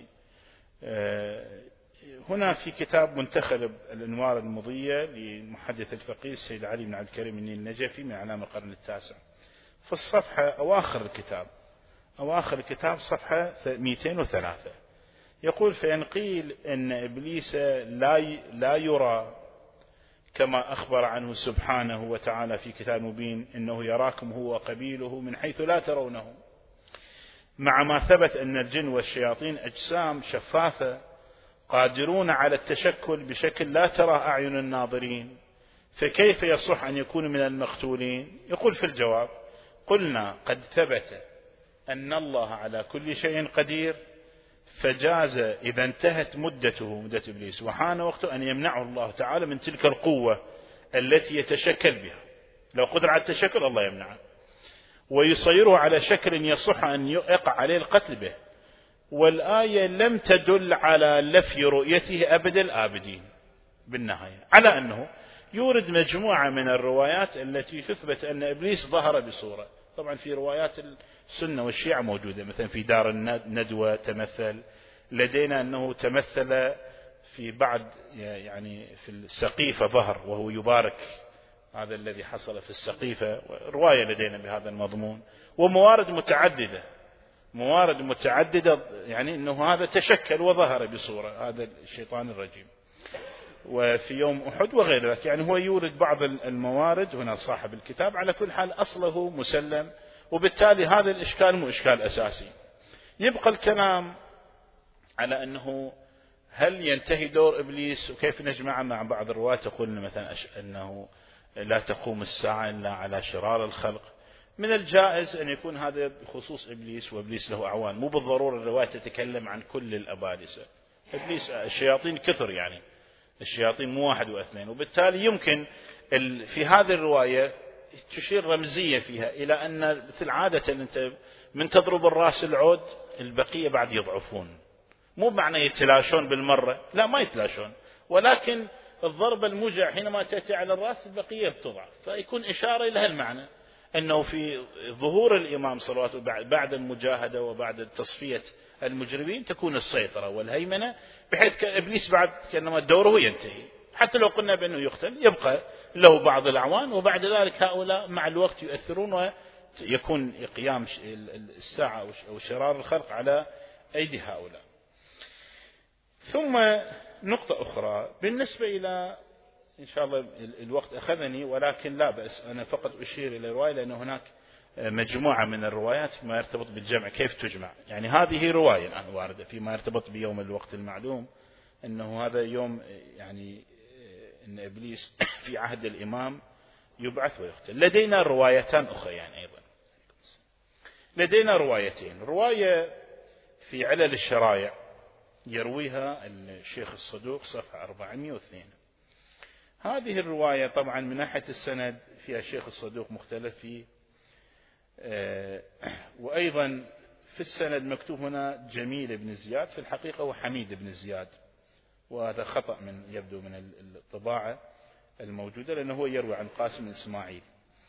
هنا في كتاب منتخب الأنوار المضية للمحدث الفقيه السيد علي بن عبد الكريم النجفي من أعلام القرن التاسع، في الصفحة أواخر الكتاب صفحة 203 يقول: فإن قيل إن إبليس لا يرى كما أخبر عنه سبحانه وتعالى في كتاب مبين إنه يراكم هو وقبيله من حيث لا ترونه، مع ما ثبت أن الجن والشياطين أجسام شفافة قادرون على التشكل بشكل لا ترى أعين الناظرين، فكيف يصح أن يكون من المقتولين؟ يقول في الجواب: قلنا قد ثبت أن الله على كل شيء قدير، فجاز إذا انتهت مدة إبليس وحان وقته أن يمنعه الله تعالى من تلك القوة التي يتشكل بها. لو قدر على التشكل الله يمنعه ويصيره على شكل يصح أن يقع عليه القتل به. والآية لم تدل على لفي رؤيته أبد الآبدين. بالنهاية على أنه يورد مجموعة من الروايات التي تثبت أن إبليس ظهر بصورة، طبعا في روايات السنة والشيعة موجودة، مثلا في دار الندوة تمثل، لدينا أنه تمثل في بعض يعني في السقيفة ظهر وهو يبارك، هذا الذي حصل في السقيفة، رواية لدينا بهذا المضمون، وموارد متعددة يعني أنه هذا تشكل وظهر بصورة، هذا الشيطان الرجيم. وفي يوم أحد وغير ذلك، يعني هو يورد بعض الموارد هنا صاحب الكتاب. على كل حال أصله مسلم، وبالتالي هذا الإشكال مو إشكال أساسي. يبقى الكلام على أنه هل ينتهي دور إبليس، وكيف نجمع مع بعض الرواة تقول مثلا أنه لا تقوم الساعة إلا على شرار الخلق. من الجائز أن يكون هذا بخصوص إبليس، وإبليس له أعوان، مو بالضرورة الرواية تتكلم عن كل الأبالسة. إبليس الشياطين كثر، يعني الشياطين مو واحد واثنين، وبالتالي يمكن في هذه الرواية تشير رمزية فيها إلى أن مثل عادة أنت من تضرب الرأس العود البقية بعد يضعفون، مو معنى يتلاشون بالمرة، لا ما يتلاشون، ولكن الضربة الموجعة حينما تأتي على الرأس البقية بتضعف، فيكون إشارة إلى هالمعنى أنه في ظهور الإمام صلوات بعد المجاهدة وبعد تصفية المجرمين تكون السيطرة والهيمنة، بحيث إبليس بعد كأنما دوره ينتهي. حتى لو قلنا بأنه يقتل يبقى له بعض الأعوان، وبعد ذلك هؤلاء مع الوقت يؤثرون ويكون قيام الساعة أو شرار الخلق على أيدي هؤلاء. ثم نقطة أخرى بالنسبة إلى، إن شاء الله الوقت أخذني ولكن لا بأس، أنا فقط أشير إلى الرواية لأن هناك مجموعة من الروايات فيما يرتبط بالجمع، كيف تجمع. يعني هذه رواية الآن واردة فيما يرتبط بيوم الوقت المعلوم، أنه هذا يوم يعني أن إبليس في عهد الإمام يبعث ويقتل. لدينا روايتان أخرى، يعني أيضا لدينا روايتين، رواية في علل الشرائع يرويها الشيخ الصدوق صفحة 402. هذه الرواية طبعا من ناحية السند فيها الشيخ الصدوق مختلف فيه، وأيضا في السند مكتوب هنا جميل بن زياد، في الحقيقة هو حميد بن زياد، وهذا خطأ يبدو من الطباعة الموجودة، لأنه هو يروي عن قاسم بن إسماعيل.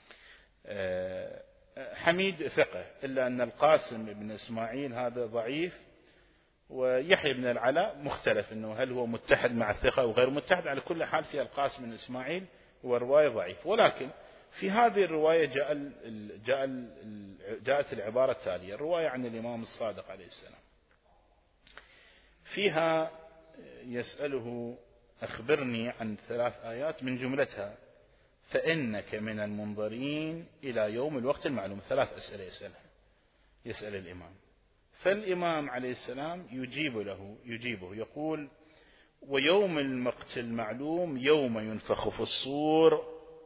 حميد ثقة، إلا أن القاسم بن إسماعيل هذا ضعيف، ويحيى بن العلاء مختلف أنه هل هو متحد مع الثقة أو غير متحد. على كل حال في القاسم بن إسماعيل هو رواية ضعيف، ولكن في هذه الرواية جاءت العبارة التالية، الرواية عن الإمام الصادق عليه السلام، فيها يسأله أخبرني عن 3 آيات من جملتها فإنك من المنظرين إلى يوم الوقت المعلوم. 3 أسئلة يسأل الإمام، فالإمام عليه السلام يجيبه يقول: ويوم الوقت المعلوم يوم ينفخ في الصور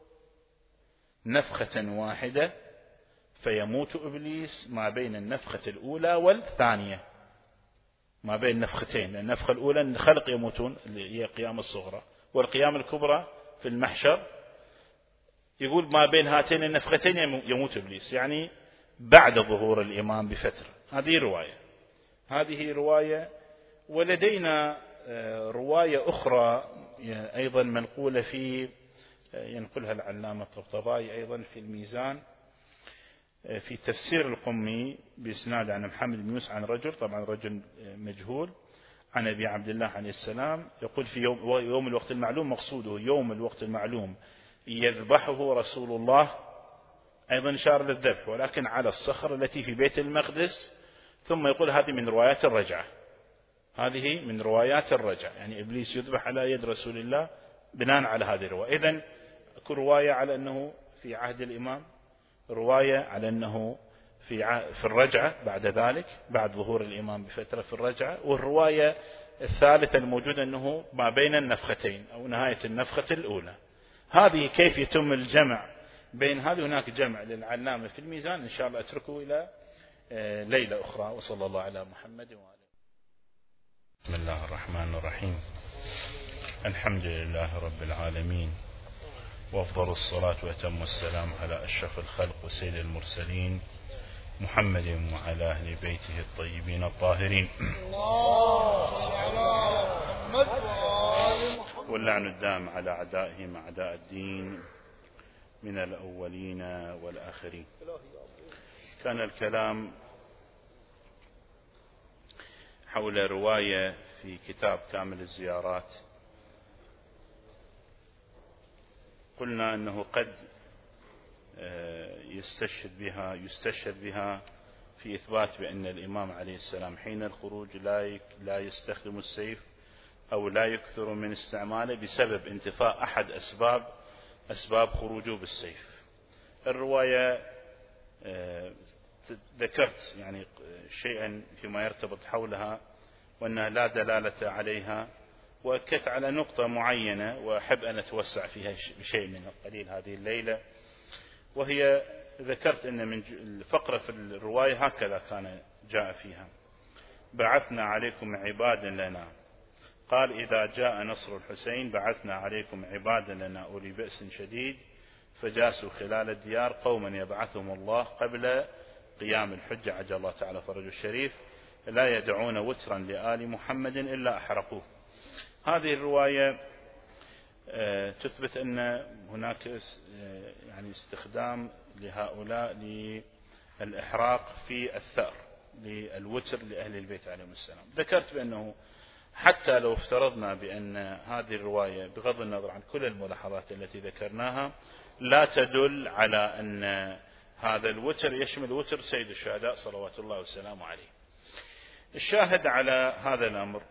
نفخة واحدة فيموت إبليس ما بين النفخة الأولى والثانية، ما بين نفختين. النفخة الأولى الخلق يموتون اللي هي قيام الصغرى، والقيام الكبرى في المحشر. يقول ما بين هاتين النفختين يموت إبليس، يعني بعد ظهور الإمام بفترة. هذه رواية. ولدينا رواية أخرى أيضا منقولة ينقلها العلامة الطبطبائي أيضا في الميزان في تفسير القمي بإسناد عن محمد بن يوسف عن رجل، طبعا رجل مجهول، عن أبي عبد الله عليه السلام يقول: في يوم الوقت المعلوم، مقصوده يوم الوقت المعلوم يذبحه رسول الله، أيضا إشارة للذبح ولكن على الصخرة التي في بيت المقدس. ثم يقول هذه من روايات الرجعة، يعني إبليس يذبح على يد رسول الله بناء على هذه الرواية. إذن كل رواية على أنه في عهد الإمام، رواية على أنه في الرجعة بعد ذلك، بعد ظهور الإمام بفترة في الرجعة، والرواية الثالثة الموجودة أنه ما بين النفختين أو نهاية النفخة الأولى. هذه كيف يتم الجمع بين هذه؟ هناك جمع للعلامة في الميزان، إن شاء الله أتركه إلى ليلة أخرى. وصلى الله على محمد وآله. بسم الله الرحمن الرحيم. الحمد لله رب العالمين، وأفضل الصلاة وأتم السلام على أشرف الخلق وسيد المرسلين محمد وعلى أهل بيته الطيبين الطاهرين، واللعن الدام على أعدائهم أعداء الدين من الأولين والآخرين. كان الكلام حول رواية في كتاب كامل الزيارات، قلنا أنه قد يستشهد بها في إثبات بأن الإمام عليه السلام حين الخروج لا يستخدم السيف أو لا يكثر من استعماله بسبب انتفاء أحد أسباب خروجه بالسيف. الرواية ذكرت يعني شيئا فيما يرتبط حولها وأنها لا دلالة عليها، وأكدت على نقطة معينة وأحب أن أتوسع فيها بشيء من القليل هذه الليلة، وهي ذكرت أن من الفقرة في الرواية هكذا كان جاء فيها: بعثنا عليكم عبادا لنا، قال: إذا جاء نصر الحسين بعثنا عليكم عبادا لنا أولي بأس شديد فجاسوا خلال الديار قوما يبعثهم الله قبل قيام الحجة عجل الله تعالى فرجه الشريف، لا يدعون وترا لآل محمد إلا أحرقوه. هذه الرواية تثبت أن هناك يعني استخدام لهؤلاء للإحراق في الثأر للوتر لأهل البيت عليهم السلام. ذكرت بأنه حتى لو افترضنا بأن هذه الرواية بغض النظر عن كل الملاحظات التي ذكرناها لا تدل على أن هذا الوتر يشمل وتر سيد الشهداء صلوات الله وسلامه عليه. الشاهد على هذا الأمر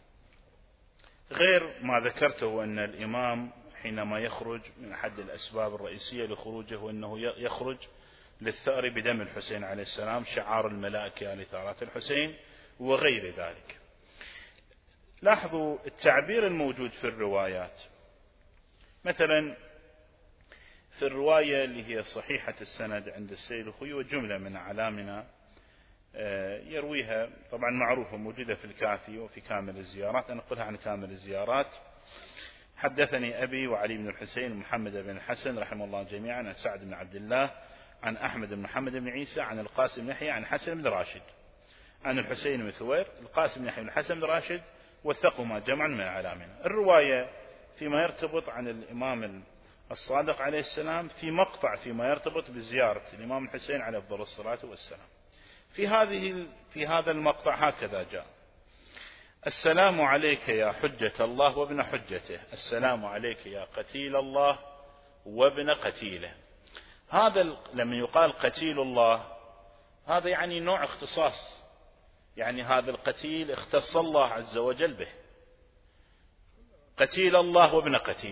غير ما ذكرته أن الإمام حينما يخرج من أحد الأسباب الرئيسية لخروجه أنه يخرج للثأر بدم الحسين عليه السلام، شعار الملائكة لثارات الحسين وغير ذلك. لاحظوا التعبير الموجود في الروايات، مثلا في الرواية اللي هي صحيحة السند عند السيد الخوي وجملة من أعلامنا يرويها، طبعا معروفة موجودة في الكافي وفي كامل الزيارات، أنا أقولها عن كامل الزيارات: حدثني أبي وعلي بن الحسين ومحمد بن الحسن رحمه الله جميعا عن سعد بن عبد الله عن أحمد بن محمد بن عيسى عن القاسم بن يحيى عن حسن بن راشد عن الحسين بن ثوير. القاسم بن يحيى بن حسن بن راشد وثقهما جمعا من أعلامنا. الرواية فيما يرتبط عن الإمام الصادق عليه السلام في مقطع فيما يرتبط بزيارة الإمام الحسين عليه أفضل الصلاة والسلام. في هذا المقطع هكذا جاء: السلام عليك يا حجة الله وابن حجته، السلام عليك يا قتيل الله وابن قتيله. هذا لما يقال قتيل الله هذا يعني نوع اختصاص، يعني هذا القتيل اختص الله عز وجل به، قتيل الله وابن قتيله.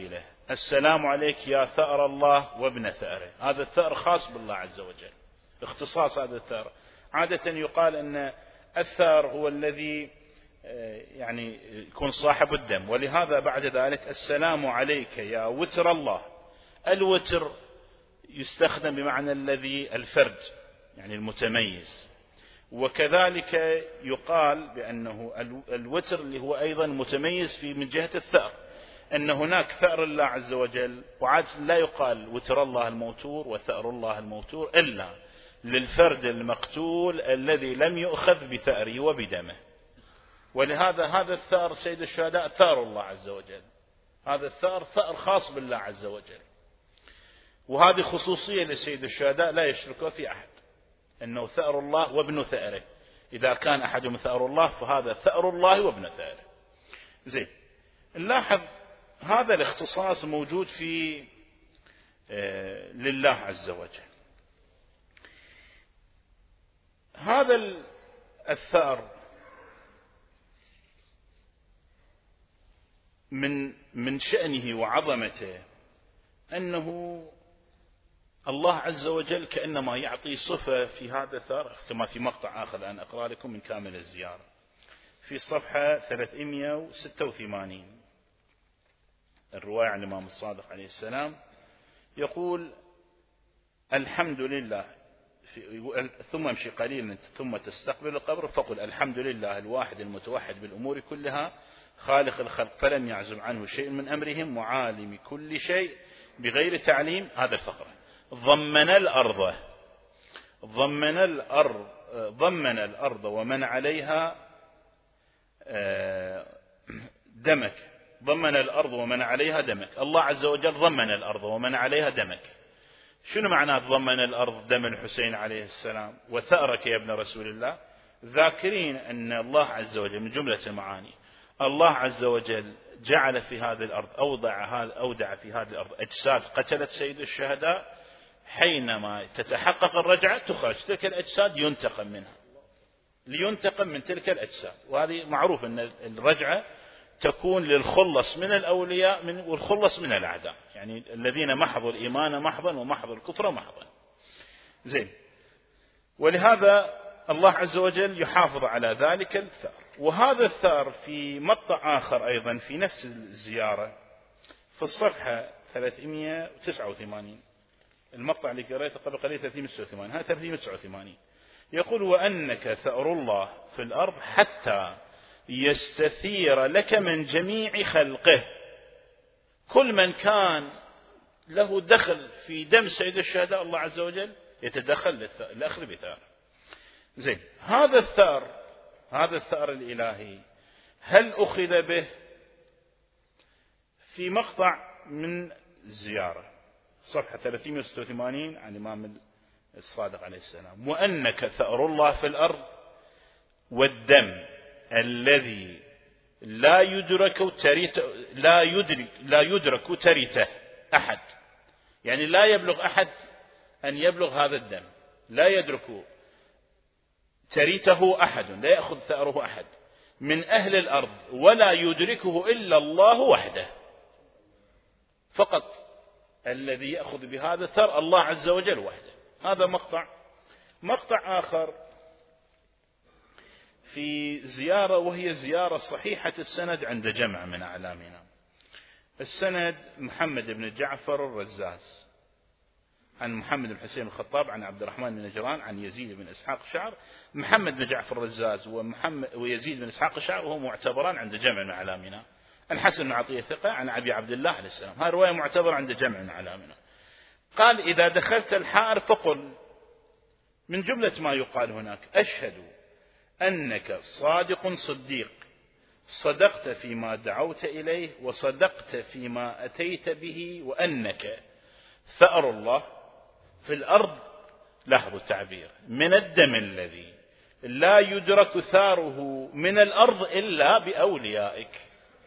السلام عليك يا ثأر الله وابن ثأره. هذا الثأر خاص بالله عز وجل، اختصاص هذا الثأر. عادة يقال أن الثأر هو الذي يعني يكون صاحب الدم، ولهذا بعد ذلك السلام عليك يا وتر الله. الوتر يستخدم بمعنى الذي الفرد، يعني المتميز. وكذلك يقال بأنه الوتر اللي هو أيضا متميز في من جهة الثأر، أن هناك ثأر الله عز وجل، وعادة لا يقال وتر الله الموتور وثأر الله الموتور إلا للفرد المقتول الذي لم يؤخذ بثأره وبدمه. ولهذا هذا الثأر سيد الشهداء ثأر الله عز وجل، هذا الثأر ثأر خاص بالله عز وجل، وهذه خصوصية لسيد الشهداء لا يشركه في أحد، أنه ثأر الله وابن ثأره. إذا كان أحدهم ثأر الله فهذا ثأر الله وابن ثأره. زين، نلاحظ هذا الاختصاص موجود في لله عز وجل. هذا الثأر من شأنه وعظمته أنه الله عز وجل كأنما يعطي صفة في هذا الثأر، كما في مقطع آخر الآن أقرأ لكم من كامل الزيارة في الصفحة 386، الرواية عن الإمام الصادق عليه السلام، يقول الحمد لله، ثم امشي قليلا ثم تستقبل القبر فقل الحمد لله الواحد المتوحد بالأمور كلها خالق الخلق فلم يعزب عنه شيء من أمرهم وعالم كل شيء بغير تعليم. هذا الفقرة ضمن الأرض ومن عليها دمك. ضمن الأرض ومن عليها دمك. الله عز وجل ضمن الأرض ومن عليها دمك. شنو معنى ضمن الأرض دم الحسين عليه السلام وثأرك يا ابن رسول الله؟ ذاكرين أن الله عز وجل من جملة المعاني الله عز وجل جعل في هذه الأرض أودع في هذه الأرض أجساد قتلت سيد الشهداء، حينما تتحقق الرجعة تخرج تلك الأجساد لينتقم من تلك الأجساد. وهذه معروف أن الرجعة تكون للخلص من الأولياء والخلص من الأعداء، يعني الذين محضوا الإيمان محضا ومحضوا الكفر محضا. زين، ولهذا الله عز وجل يحافظ على ذلك الثأر. وهذا الثأر في مقطع آخر أيضا في نفس الزيارة في الصفحة 389، المقطع اللي قريته قبل قليل 389، هذا 389 يقول وأنك ثأر الله في الأرض حتى يستثير لك من جميع خلقه. كل من كان له دخل في دم سيد الشهداء الله عز وجل يتدخل للأخذ بثأر. زين، هذا الثأر الإلهي هل أخذ به؟ في مقطع من الزيارة صفحة 386 عن الإمام الصادق عليه السلام وأنك ثأر الله في الأرض والدم الذي لا يدرك تريته أحد، يعني لا يبلغ أحد أن يبلغ هذا الدم، لا يدرك تريته أحد، لا يأخذ ثأره أحد من أهل الأرض ولا يدركه إلا الله وحده فقط. الذي يأخذ بهذا الثأر الله عز وجل وحده. هذا مقطع آخر في زيارة، وهي زيارة صحيحة السند عند جمع من أعلامنا. السند محمد بن جعفر الرزاز عن محمد بن حسين الخطاب عن عبد الرحمن بن نجران عن يزيد بن إسحاق الشعر. محمد بن جعفر الرزاز ويزيد بن إسحاق الشعر وهو معتبران عند جمع من أعلامنا. الحسن بن عطية ثقة عن أبي عبد الله عليه السلام، هذه رواية معتبرة عند جمع من أعلامنا. قال إذا دخلت الحائر فقل من جملة ما يقال هناك أشهد أنك صادق صديق، صدقت فيما دعوت إليه وصدقت فيما أتيت به، وأنك ثأر الله في الأرض، لاحظوا التعبير، من الدم الذي لا يدرك ثاره من الأرض إلا بأوليائك.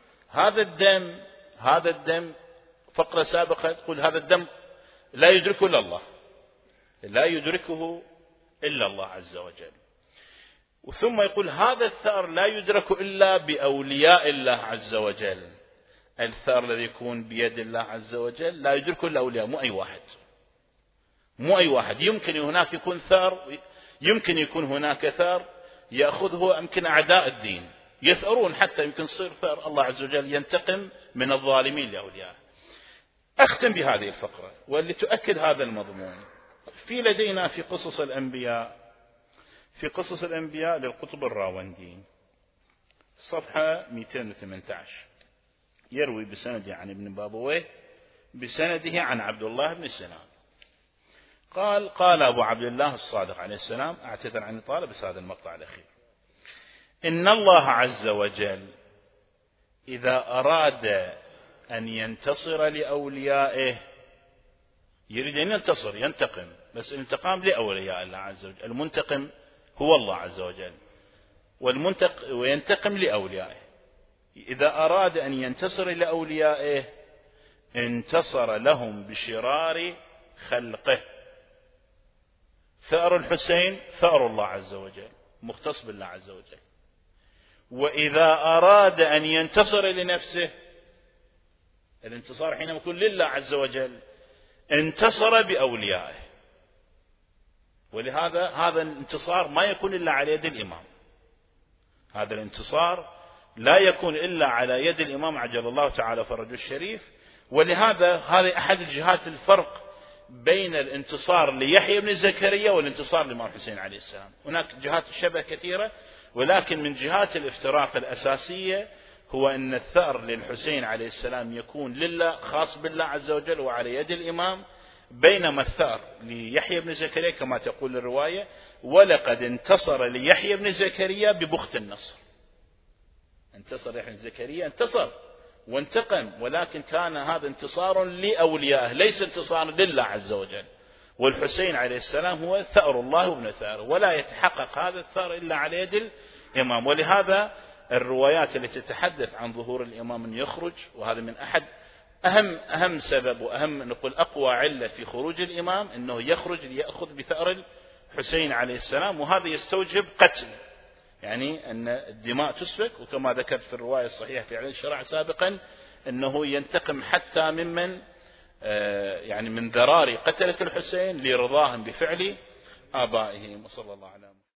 هذا الدم فقرة سابقة تقول هذا الدم لا يدركه إلا الله، لا يدركه إلا الله عز وجل. وثم يقول هذا الثأر لا يدرك إلا بأولياء الله عز وجل الثأر الذي يكون بيد الله عز وجل لا يدركه إلا أولياء، مو أي واحد. يمكن هناك يكون ثأر، يمكن يكون هناك ثأر يأخذه يمكن أعداء الدين يثأرون، حتى يمكن يصير ثأر الله عز وجل ينتقم من الظالمين لأوليائه. أختم بهذه الفقرة واللي تؤكد هذا المضمون. لدينا في قصص الأنبياء للقطب الراوندي صفحة 218 يروي بسنده عن ابن بابويه بسنده عن عبد الله بن سنان قال أبو عبد الله الصادق عليه السلام، أعتذر عن الإطالة بس هذا المقطع الأخير: إن الله عز وجل إذا أراد أن ينتصر لأوليائه، يريد أن ينتقم، بس الانتقام لأولياء الله عز وجل، المنتقم هو الله عز وجل، وينتقم لأوليائه. إذا أراد أن ينتصر لأوليائه انتصر لهم بشرار خلقه. ثأر الحسين ثأر الله عز وجل، مختص بالله عز وجل. وإذا أراد أن ينتصر لنفسه، الانتصار حينما يكون لله عز وجل، انتصر بأوليائه. ولهذا هذا الانتصار ما يكون إلا على يد الإمام، هذا الانتصار لا يكون إلا على يد الإمام عجل الله تعالى فرجه الشريف. ولهذا هذه أحد الجهات الفرق بين الانتصار ليحيى بن زكريا والانتصار للإمام الحسين عليه السلام. هناك جهات الشبه كثيرة، ولكن من جهات الافتراق الأساسية هو أن الثأر للحسين عليه السلام يكون لله، خاص بالله عز وجل وعلى يد الإمام، بينما الثأر ليحيى بن زكريا كما تقول الرواية: ولقد انتصر ليحيى بن زكريا ببخت النصر. انتصر يحيى بن زكريا، انتصر وانتقم، ولكن كان هذا انتصار لأوليائه ليس انتصار لله عز وجل. والحسين عليه السلام هو ثأر الله وابن ثأره، ولا يتحقق هذا الثأر إلا على يد الإمام. ولهذا الروايات التي تتحدث عن ظهور الإمام أن يخرج، وهذا من أحد أهم سبب وأهم نقول أقوى علة في خروج الإمام، أنه يخرج ليأخذ بثأر الحسين عليه السلام، وهذا يستوجب قتل، يعني أن الدماء تسفك. وكما ذكرت في الرواية الصحيحة في علم الشرع سابقا أنه ينتقم حتى ممن يعني من ذراري قتلة الحسين لرضاهم بفعل آبائهم. وصلى الله على